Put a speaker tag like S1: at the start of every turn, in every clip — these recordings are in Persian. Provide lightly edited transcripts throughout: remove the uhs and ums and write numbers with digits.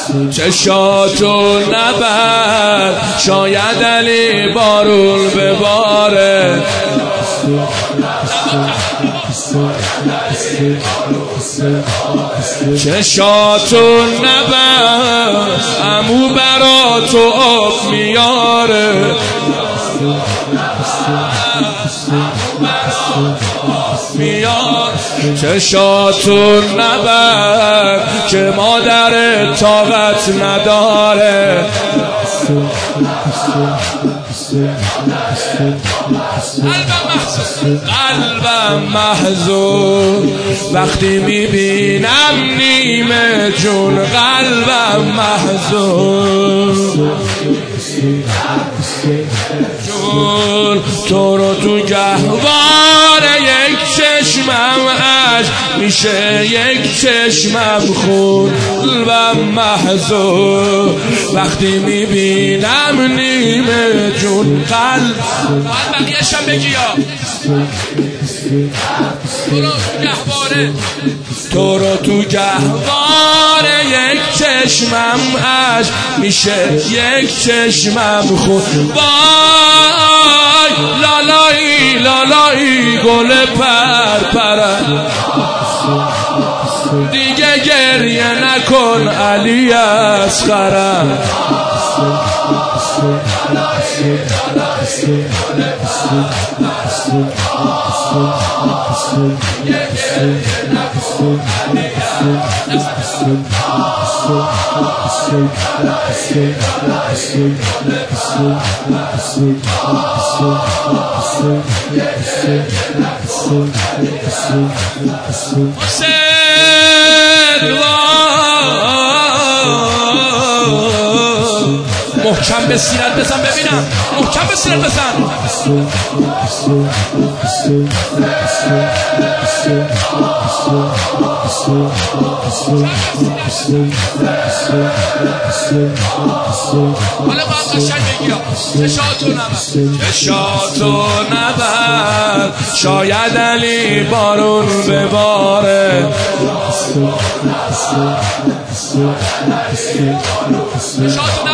S1: چشاتو نبر شاید علی بارون بباره چشاتو نبر عمو برا تو آب میاره چشاتو نبر که مادر طاقت نداره قلبم محزون وقتی میبینم نیمه جون قلبم محزون جون تو رو تو گهوار یک چشمم اش میشه یک چشمم خون قلبم محزون وقتی میبینم نیمه جون قلب باید بقیهشم بگی یا تو رو تو گهوار یک چشمم اش میشه یک چشمم خون وای لالایی لالایی گل پرپرم دیگه گریه نکن علی اصغرم محکم به سینت بزن ببینم محکم به سینت بزن حالا باید قشنگ بگیرم چشاتو نبر شاید علی بارون بباره چشاتو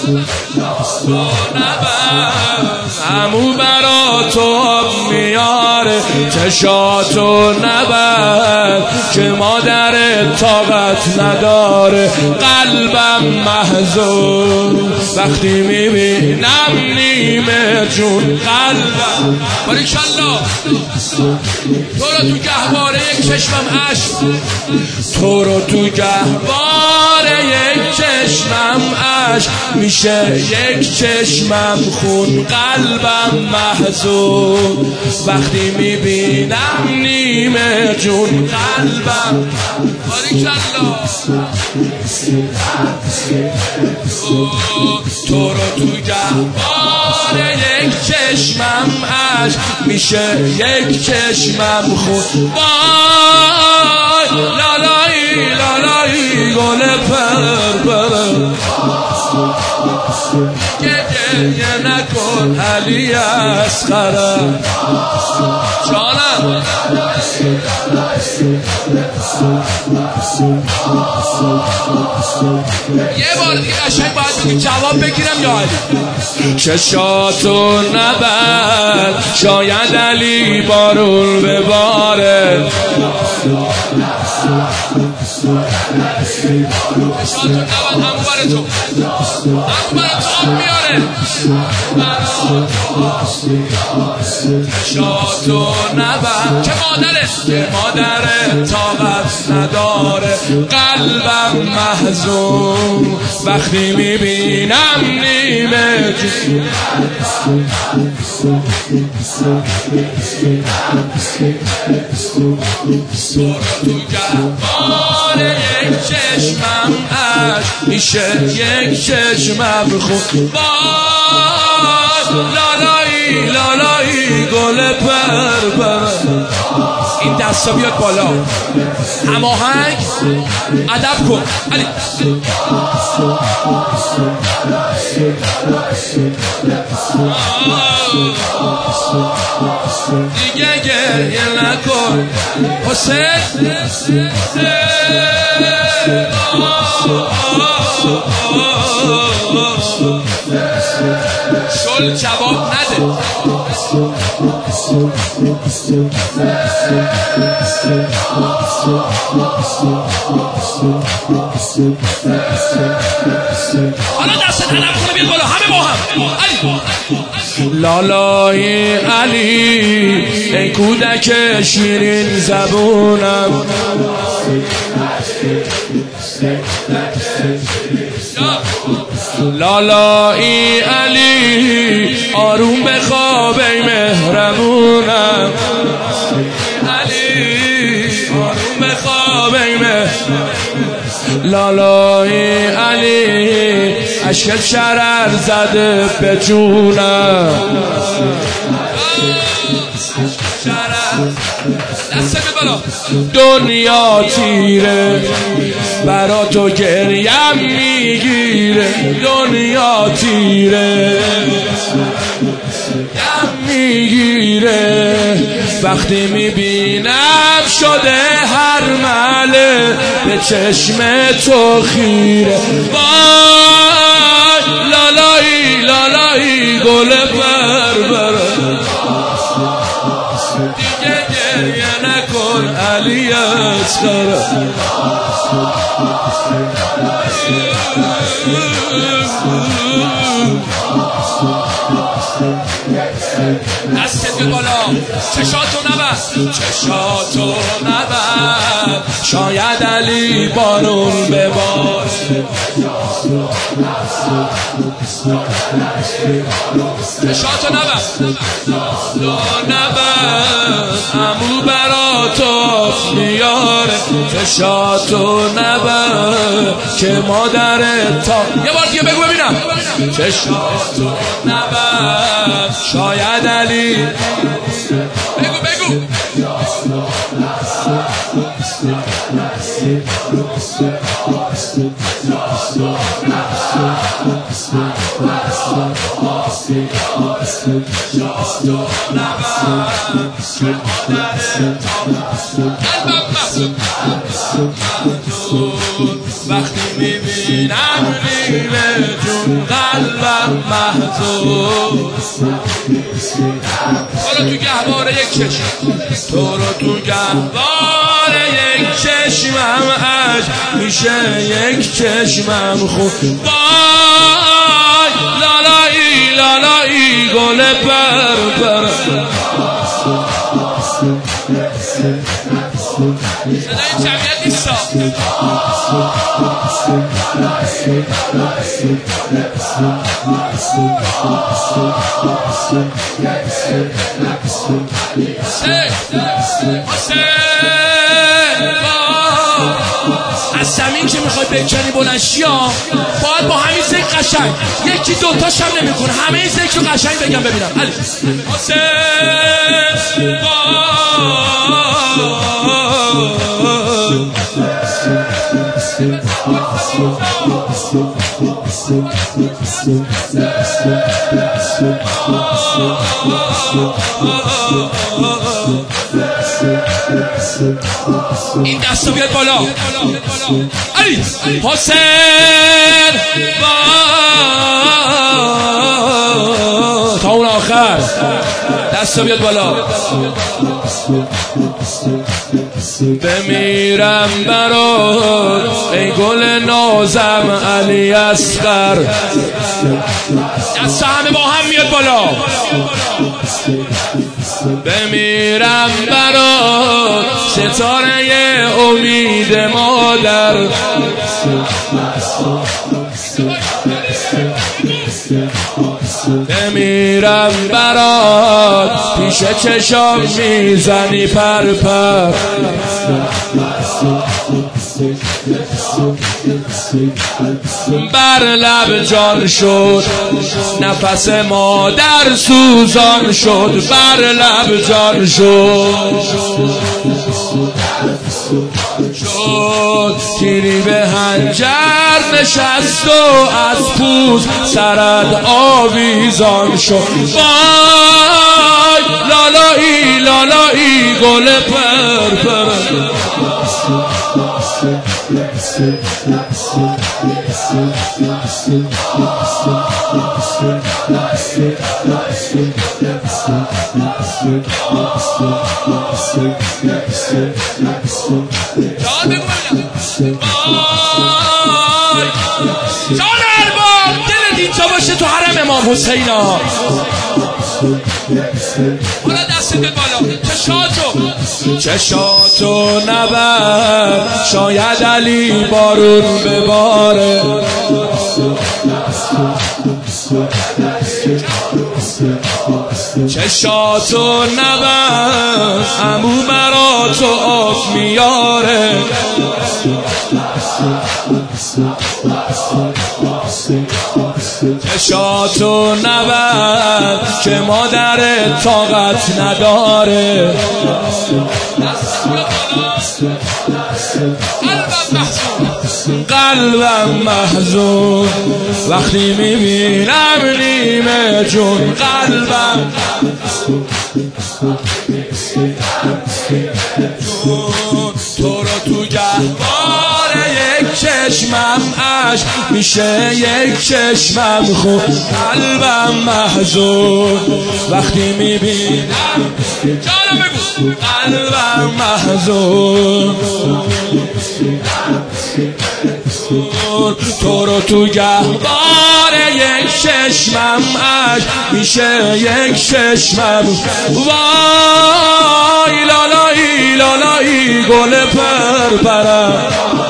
S1: نبر عمو برا تو آب میاره چشاتو نبر که مادر طاقت نداره قلبم محزون وقتی میبینم نیمه جون قلبم باریکالله تو رو تو گهواره یک چشمم عشق تو رو تو گهواره یک چشمم عشق میشه یک چشمم خون قلبم محزون وقتی میبینم نیمه جون قلبم باریکالله تو رو تو گهواره یک چشمم عشق میشه یک چشمم خون وای لالایی لالایی گل پرپرم گریه نکن علی اصغرم جانم یه بار دیگه قشنگ باید بگی جواب بگیرم یا علی چشاتو نبر شاید علی بارون بباره چشاتو نبر همو بر تو آب میاره چشاتو نبر که مادر طاقت نداره قلبم محزون وقتی میبینم نیمه تو گهوار یک چشمم عشق میشه یک چشمم خون وای لالایی لالایی گل پرپرم این دستا بیاد بالا هماهنگ ادب کن علی دیگه گریه نکن حسین شل جواب نده. حالا دست طرف کنه بیاد بالا همه با هم. لالای علی ای کودک شیرین زبونم، لالای علی آروم بخواب ای مهربونم، علی آروم بخواب ای مهربونم، لالای علی عشق شرر زده به جونم، دست بالا. دنیا تیره برا تو گریم میگیره، دنیا تیره میگیره، وقتی میبینم شده هر مله به چشم تو خیره. وای لالایی لالایی گل بربر، دیگه گریه نکن علی اصغر، دستت بالا، چشاتو نبند، چشاتو نبند، شاید علی بارون ببار، چشاتو نبند، عمو برا تو میاره، چشاتو نبند که مادرت تا. یه بار دیگه بگو ببینم. چشاتو نبند، شاید علی. بگو بگو. وقتی میبینم نیمه جون قلبم محزون، تو رو تو گهواره یک چشم، تو رو تو گهواره یک چشمم عج میشه یک چشمم خود. وای لالایی لالایی گل بربر، صدای جمعیت نیستا. از زمین که میخوای بکنی بلنشیا باید با همین ذکر قشنگ، یکی دوتاش هم نمیکنه، همه این ذکر رو قشنگ بگم ببینم. علی این دستا بیاد بالا. علی حسین تا اون آخر دستا بیاد بالا. بمیرم برات ای گل نازم علی اصغر، دستا همه با هم میاد بالا. بمیرم برات ستاره امید مادر، بمیرم برات پیش چشام میزنی پرپر، بر لب جان شد نفس مادر سوزان شد، بر لب جان شد تیری به هنجر نشست و از پوز سرد آویزان شد. وای لالایی لالایی گل پرپر، جان ارباب دلت اینجا باشه تو حرم امام حسینا. حالا دست به بالا. چشاتو نبر شاید علی بارون بباره. چشاتو نبر عمو مرا تو آب میاره. چشاتو نبر که مادر طاقت نداره. قلبم محزون وقتی میبینم نیمه جون. قلبم تو رو تو گهوار یک چشمم عشق میشه یک چشمم خون. قلبم محزون وقتی میبینم جانم بگو. قلبم محزون تو رو تو گهوار یک چشمم عشق میشه یک چشمم. وای لالایی لالایی گل پرپرم.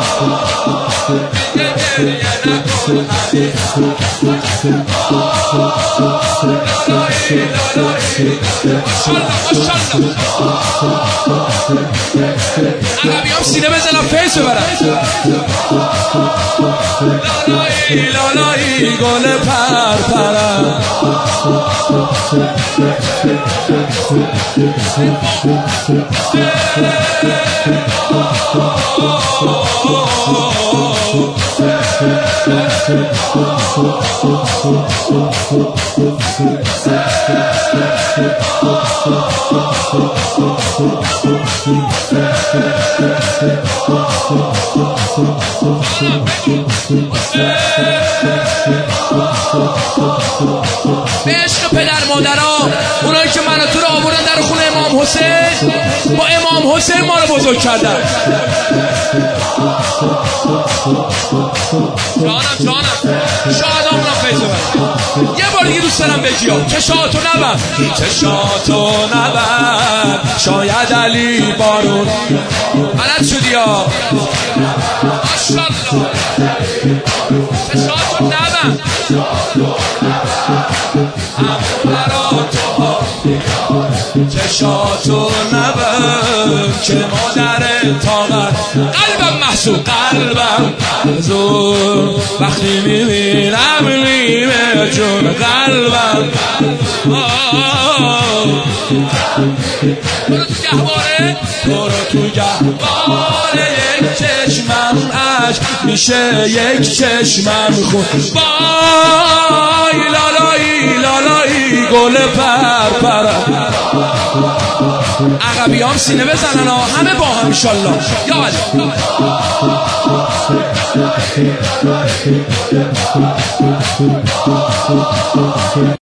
S1: عربی هم سینه بزنم فیس ببرم. لالایی لالایی گل پرپرم. به عشق پدر مادرها اونایی که منو تو رو آوردن در خونه امام حسین، با امام حسین ما رو بزرگ کردن. جانم شاهدام را فیض ببر. یه بار دیگه دوست دارم بگی چشاتو نبر. چشاتو نبر شاید علی بارون. بلد شدی ها ماشاءالله. چشاتو نبر چشاتو نبر که مادر طاقت. قلبم محزون قلبم محزون وقتی میبینم نیمه جون. قلبم برو تو گهواره. برو تو گهواره یک چشمم عشق میشه یک چشمم خون. وای لالایی لالایی گل پرپرم. عقبی هم سینه بزنن همه با هم انشالله. یا